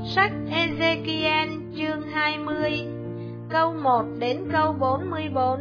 Sách Ê-rê-ki-en chương 20, câu 1 đến câu 44.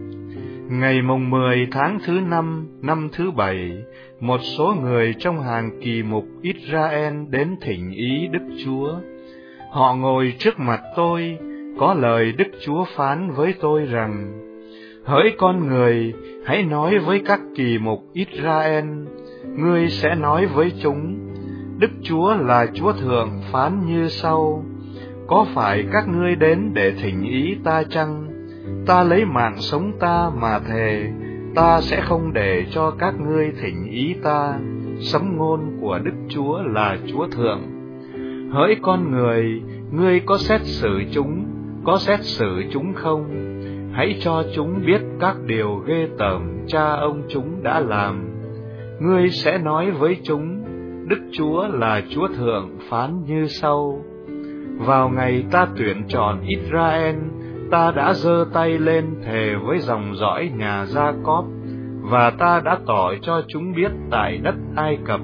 Ngày mùng 10 tháng thứ 5, năm thứ 7, một số người trong hàng kỳ mục Israel đến thỉnh ý Đức Chúa. Họ ngồi trước mặt tôi, có lời Đức Chúa phán với tôi rằng: Hỡi con người, hãy nói với các kỳ mục Israel, ngươi sẽ nói với chúng: Đức Chúa là Chúa Thượng phán như sau: Có phải các ngươi đến để thỉnh ý ta chăng? Ta lấy mạng sống ta mà thề, ta sẽ không để cho các ngươi thỉnh ý ta. Sấm ngôn của Đức Chúa là Chúa Thượng. Hỡi con người, ngươi có xét xử chúng, có xét xử chúng không? Hãy cho chúng biết các điều ghê tởm cha ông chúng đã làm. Ngươi sẽ nói với chúng: Đức Chúa là Chúa Thượng phán như sau: Vào ngày ta tuyển chọn Israel, ta đã giơ tay lên thề với dòng dõi nhà Gia-cóp, và ta đã tỏ cho chúng biết tại đất Ai Cập.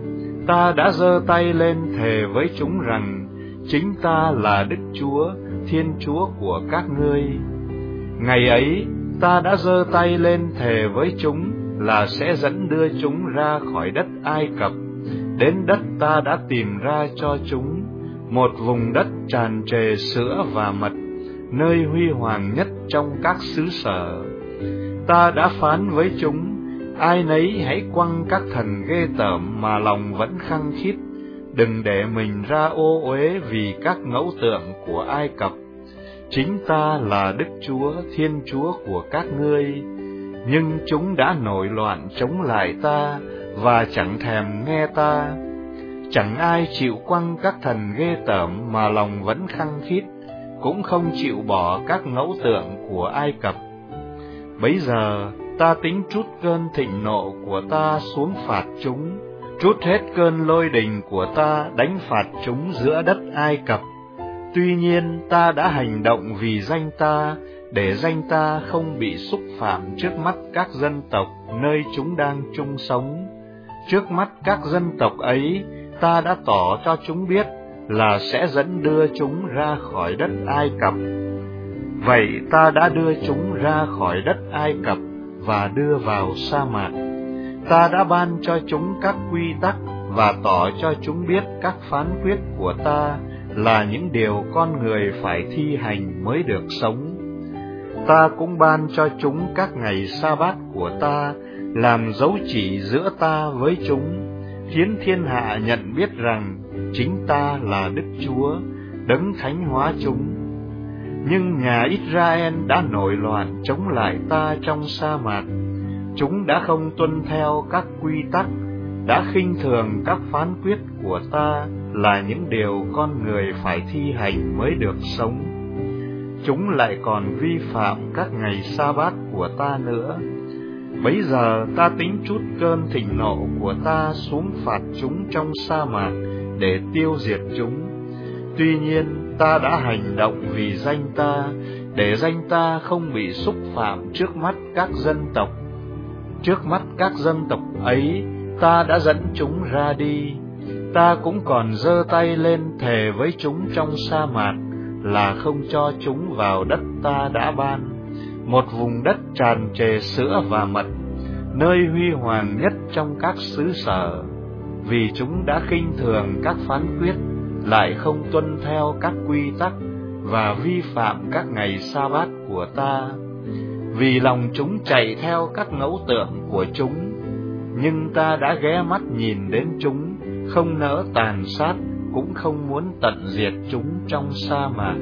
Ta đã giơ tay lên thề với chúng rằng: Chính ta là Đức Chúa, Thiên Chúa của các ngươi. Ngày ấy, ta đã giơ tay lên thề với chúng là sẽ dẫn đưa chúng ra khỏi đất Ai Cập, đến đất ta đã tìm ra cho chúng, một vùng đất tràn trề sữa và mật, nơi huy hoàng nhất trong các xứ sở. Ta đã phán với chúng: Ai nấy hãy quăng các thần ghê tởm mà lòng vẫn khăng khít, đừng để mình ra ô uế vì các ngẫu tượng của Ai Cập. Chính ta là Đức Chúa, Thiên Chúa của các ngươi. Nhưng chúng đã nổi loạn chống lại ta, và chẳng thèm nghe ta. Chẳng ai chịu quăng các thần ghê tởm mà lòng vẫn khăng khít, cũng không chịu bỏ các ngẫu tượng của Ai Cập. Bấy giờ ta tính trút cơn thịnh nộ của ta xuống phạt chúng, trút hết cơn lôi đình của ta đánh phạt chúng giữa đất Ai Cập. Tuy nhiên ta đã hành động vì danh ta, để danh ta không bị xúc phạm trước mắt các dân tộc nơi chúng đang chung sống. Trước mắt các dân tộc ấy, ta đã tỏ cho chúng biết là sẽ dẫn đưa chúng ra khỏi đất Ai Cập. Vậy ta đã đưa chúng ra khỏi đất Ai Cập và đưa vào sa mạc. Ta đã ban cho chúng các quy tắc và tỏ cho chúng biết các phán quyết của ta là những điều con người phải thi hành mới được sống. Ta cũng ban cho chúng các ngày sa bát của ta, làm dấu chỉ giữa ta với chúng, khiến thiên hạ nhận biết rằng chính ta là Đức Chúa, đấng thánh hóa chúng. Nhưng nhà Israel đã nổi loạn chống lại ta trong sa mạc. Chúng đã không tuân theo các quy tắc, đã khinh thường các phán quyết của ta là những điều con người phải thi hành mới được sống. Chúng lại còn vi phạm các ngày sa bát của ta nữa. Bấy giờ ta tính trút cơn thịnh nộ của ta xuống phạt chúng trong sa mạc để tiêu diệt chúng. Tuy nhiên ta đã hành động vì danh ta, để danh ta không bị xúc phạm trước mắt các dân tộc. Trước mắt các dân tộc ấy, ta đã dẫn chúng ra đi. Ta cũng còn giơ tay lên thề với chúng trong sa mạc là không cho chúng vào đất ta đã ban, một vùng đất tràn trề sữa và mật, nơi huy hoàng nhất trong các xứ sở, vì chúng đã khinh thường các phán quyết, lại không tuân theo các quy tắc và vi phạm các ngày sa bát của ta. Vì lòng chúng chạy theo các ngẫu tượng của chúng, nhưng ta đã ghé mắt nhìn đến chúng, không nỡ tàn sát, cũng không muốn tận diệt chúng trong sa mạc.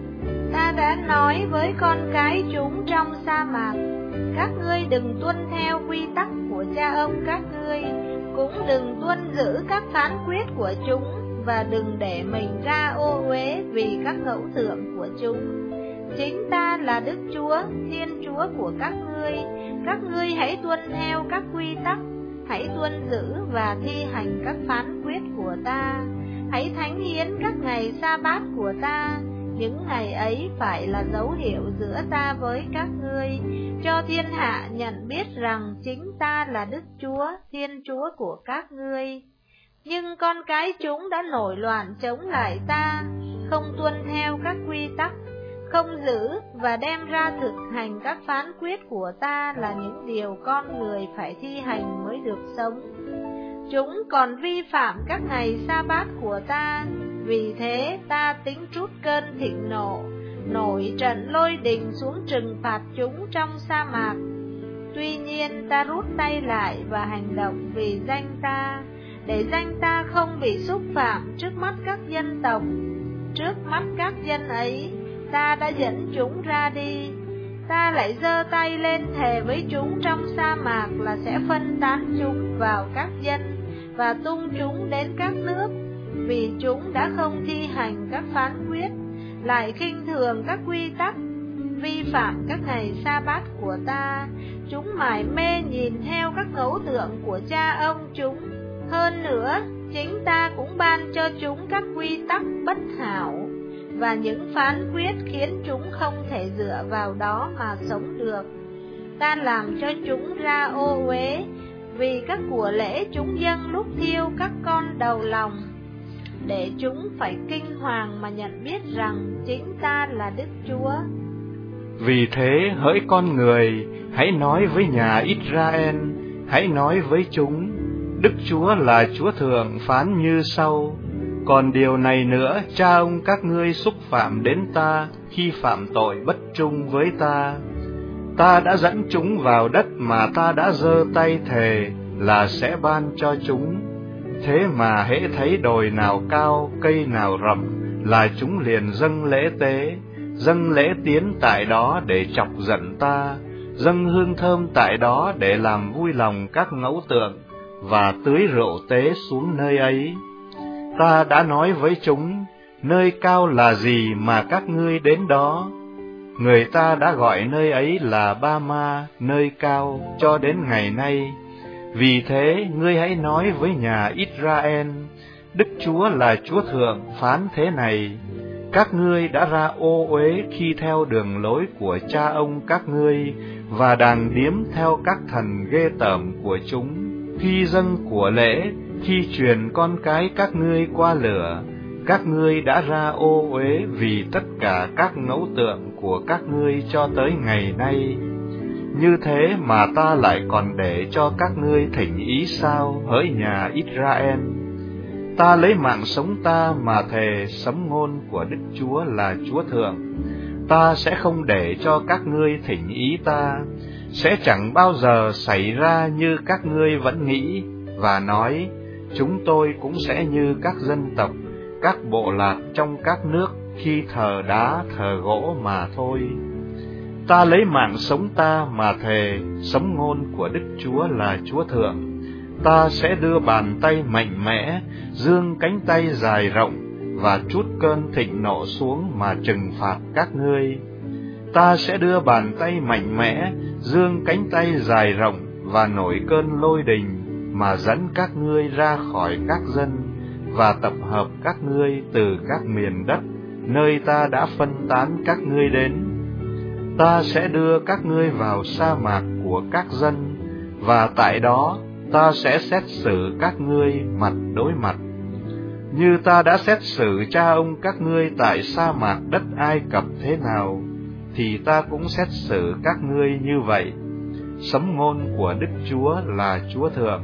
Ta đã nói với con cái chúng trong sa mạc: Các ngươi đừng tuân theo quy tắc của cha ông các ngươi, cũng đừng tuân giữ các phán quyết của chúng, và đừng để mình ra ô uế vì các ngẫu tượng của chúng. Chính ta là Đức Chúa, Thiên Chúa của các ngươi hãy tuân theo các quy tắc, hãy tuân giữ và thi hành các phán quyết của ta, hãy thánh hiến các ngày sa bát của ta. Những ngày ấy phải là dấu hiệu giữa ta với các ngươi, cho thiên hạ nhận biết rằng chính ta là Đức Chúa, Thiên Chúa của các ngươi. Nhưng con cái chúng đã nổi loạn chống lại ta, không tuân theo các quy tắc, không giữ và đem ra thực hành các phán quyết của ta là những điều con người phải thi hành mới được sống. Chúng còn vi phạm các ngày sa bát của ta, vì thế ta tính trút cơn thịnh nộ, nổi trận lôi đình xuống trừng phạt chúng trong sa mạc. Tuy nhiên ta rút tay lại và hành động vì danh ta, để danh ta không bị xúc phạm trước mắt các dân tộc. Trước mắt các dân ấy, ta đã dẫn chúng ra đi. Ta lại giơ tay lên thề với chúng trong sa mạc là sẽ phân tán chúng vào các dân và tung chúng đến các nước, vì chúng đã không thi hành các phán quyết, lại khinh thường các quy tắc, vi phạm các ngày sa bát của ta. Chúng mải mê nhìn theo các ngẫu tượng của cha ông chúng. Hơn nữa, chính ta cũng ban cho chúng các quy tắc bất hảo và những phán quyết khiến chúng không thể dựa vào đó mà sống được. Ta làm cho chúng ra ô uế vì các của lễ chúng dâng lúc thiêu các con đầu lòng, để chúng phải kinh hoàng mà nhận biết rằng chính ta là Đức Chúa. Vì thế hỡi con người, hãy nói với nhà Israel, hãy nói với chúng, Đức Chúa là Chúa Thượng phán như sau: còn điều này nữa, cha ông các ngươi xúc phạm đến ta khi phạm tội bất trung với ta. Ta đã dẫn chúng vào đất mà ta đã giơ tay thề là sẽ ban cho chúng. Thế mà hễ thấy đồi nào cao, cây nào rậm, là chúng liền dâng lễ tế, dâng lễ tiến tại đó để chọc giận ta, dâng hương thơm tại đó để làm vui lòng các ngẫu tượng, và tưới rượu tế xuống nơi ấy. Ta đã nói với chúng, nơi cao là gì mà các ngươi đến đó? Người ta đã gọi nơi ấy là Ba Ma, nơi cao, cho đến ngày nay. Vì thế, ngươi hãy nói với nhà Israel, Đức Chúa là Chúa Thượng phán thế này: các ngươi đã ra ô uế khi theo đường lối của cha ông các ngươi, và đàng điếm theo các thần ghê tởm của chúng, khi dâng của lễ, khi truyền con cái các ngươi qua lửa. Các ngươi đã ra ô uế vì tất cả các ngẫu tượng của các ngươi cho tới ngày nay. Như thế mà ta lại còn để cho các ngươi thỉnh ý sao, hỡi nhà Israel? Ta lấy mạng sống ta mà thề sấm ngôn của Đức Chúa là Chúa Thượng. Ta sẽ không để cho các ngươi thỉnh ý ta, sẽ chẳng bao giờ xảy ra như các ngươi vẫn nghĩ, và nói, chúng tôi cũng sẽ như các dân tộc, các bộ lạc trong các nước khi thờ đá thờ gỗ mà thôi. Ta lấy mạng sống ta mà thề sấm ngôn của Đức Chúa là Chúa Thượng. Ta sẽ đưa bàn tay mạnh mẽ, giương cánh tay dài rộng, và trút cơn thịnh nộ xuống mà trừng phạt các ngươi. Ta sẽ đưa bàn tay mạnh mẽ, giương cánh tay dài rộng, và nổi cơn lôi đình, mà dẫn các ngươi ra khỏi các dân, và tập hợp các ngươi từ các miền đất, nơi ta đã phân tán các ngươi đến. Ta sẽ đưa các ngươi vào sa mạc của các dân, và tại đó ta sẽ xét xử các ngươi mặt đối mặt. Như ta đã xét xử cha ông các ngươi tại sa mạc đất Ai Cập thế nào, thì ta cũng xét xử các ngươi như vậy. Sấm ngôn của Đức Chúa là Chúa Thượng.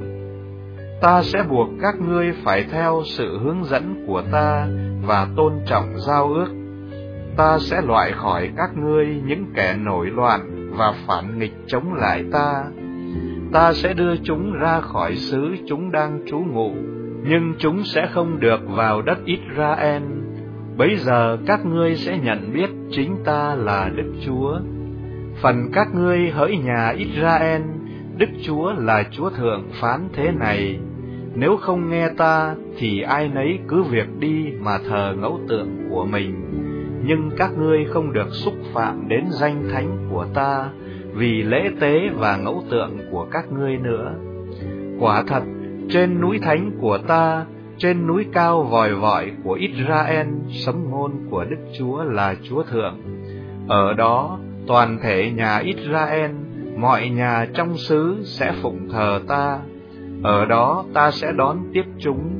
Ta sẽ buộc các ngươi phải theo sự hướng dẫn của ta và tôn trọng giao ước. Ta sẽ loại khỏi các ngươi những kẻ nổi loạn và phản nghịch chống lại ta. Ta sẽ đưa chúng ra khỏi xứ chúng đang trú ngụ, nhưng chúng sẽ không được vào đất Israel. Bấy giờ các ngươi sẽ nhận biết chính ta là Đức Chúa. Phần các ngươi hỡi nhà Israel, Đức Chúa là Chúa Thượng phán thế này: nếu không nghe ta, thì ai nấy cứ việc đi mà thờ ngẫu tượng của mình. Nhưng các ngươi không được xúc phạm đến danh thánh của ta, vì lễ tế và ngẫu tượng của các ngươi nữa. Quả thật, trên núi thánh của ta, trên núi cao vòi vọi của Israel, sấm ngôn của Đức Chúa là Chúa Thượng. Ở đó, toàn thể nhà Israel, mọi nhà trong xứ sẽ phụng thờ ta. Ở đó ta sẽ đón tiếp chúng,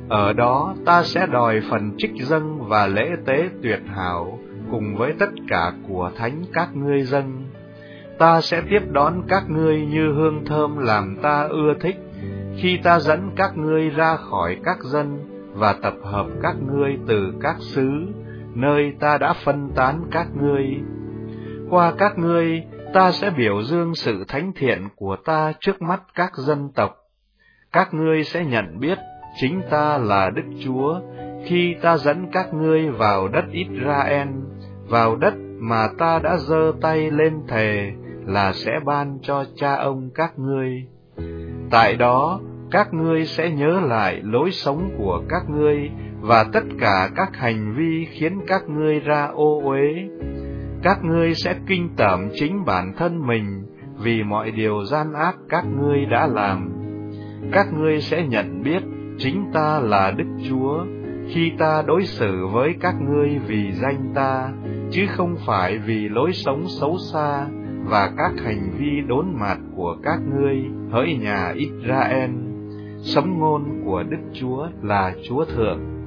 Ở đó ta sẽ đòi phần trích dâng và lễ tế tuyệt hảo, cùng với tất cả của thánh các ngươi dâng. Ta sẽ tiếp đón các ngươi như hương thơm làm ta ưa thích, khi ta dẫn các ngươi ra khỏi các dân và tập hợp các ngươi từ các xứ, nơi ta đã phân tán các ngươi. Qua các ngươi, ta sẽ biểu dương sự thánh thiện của ta trước mắt các dân tộc. Các ngươi sẽ nhận biết chính ta là Đức Chúa, khi ta dẫn các ngươi vào đất Israel, vào đất mà ta đã giơ tay lên thề là sẽ ban cho cha ông các ngươi. Tại đó, các ngươi sẽ nhớ lại lối sống của các ngươi và tất cả các hành vi khiến các ngươi ra ô uế. Các ngươi sẽ kinh tởm chính bản thân mình vì mọi điều gian ác các ngươi đã làm. Các ngươi sẽ nhận biết chính ta là Đức Chúa, khi ta đối xử với các ngươi vì danh ta, chứ không phải vì lối sống xấu xa và các hành vi đốn mạt của các ngươi, hỡi nhà Israel. Sấm ngôn của Đức Chúa là Chúa Thượng.